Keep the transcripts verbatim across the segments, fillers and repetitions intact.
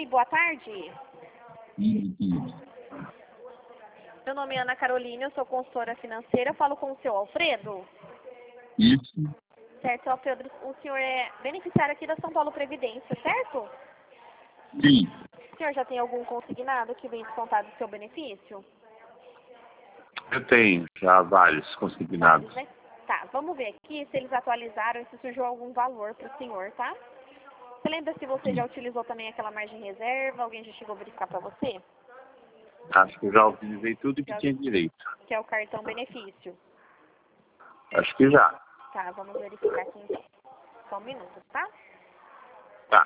boa tarde. Sim. Meu nome é Ana Carolina, eu sou consultora financeira, eu falo com o seu Alfredo. Isso. Certo, seu Alfredo, o senhor é beneficiário aqui da São Paulo Previdência, certo? Sim. O senhor já tem algum consignado que vem descontado do seu benefício? Eu tenho já vários consignados. Vários, né? Tá, vamos ver aqui se eles atualizaram e se surgiu algum valor para o senhor, tá? Você lembra se você já utilizou também aquela margem reserva? Alguém já chegou a verificar para você? Acho que eu já utilizei tudo que Já- tinha direito. Que é o cartão benefício. Acho que já. Tá, vamos verificar aqui então. Só um minuto, tá? Tá.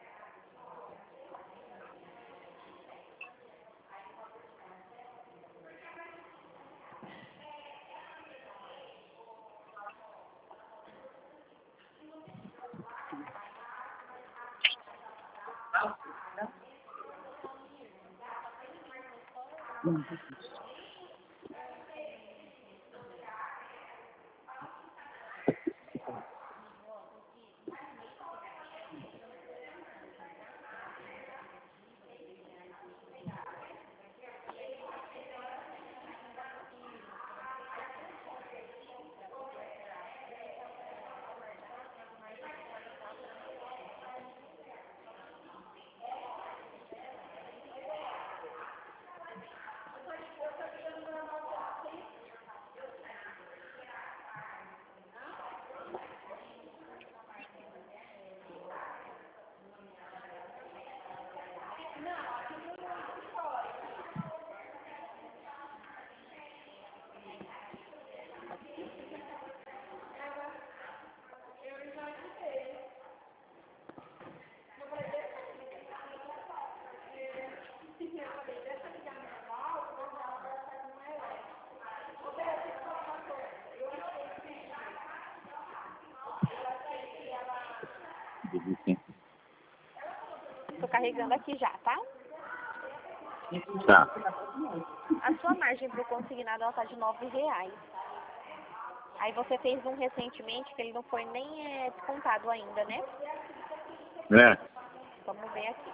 Tô carregando aqui já, tá? Tá. A sua margem para o consignado ela tá de nove reais. Aí você fez um recentemente que ele não foi nem é, descontado ainda, né? É. Vamos ver aqui.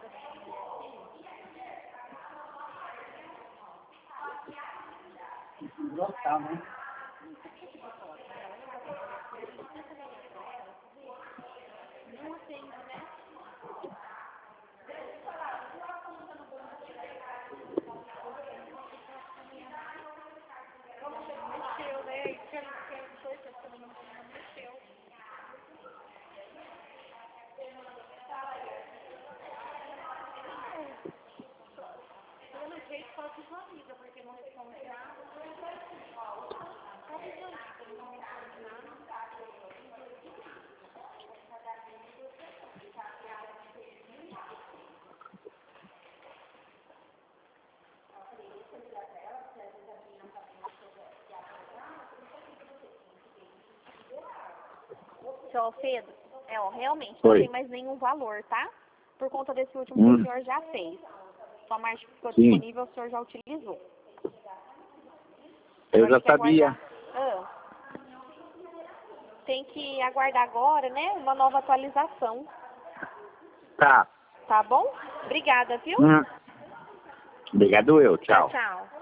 Gostar, né? Seu Alfredo, é, ó, realmente Oi. não tem mais nenhum valor, tá? Por conta desse último Hum. que o senhor já fez. Sua margem ficou Sim. disponível, o senhor já utilizou. Eu Agora já tem que sabia. aguardar. Ah. Tem que aguardar agora, né? Uma nova atualização. Tá. Tá bom? Obrigada, viu? Hum. Obrigado eu. Tchau, Tchau. tchau.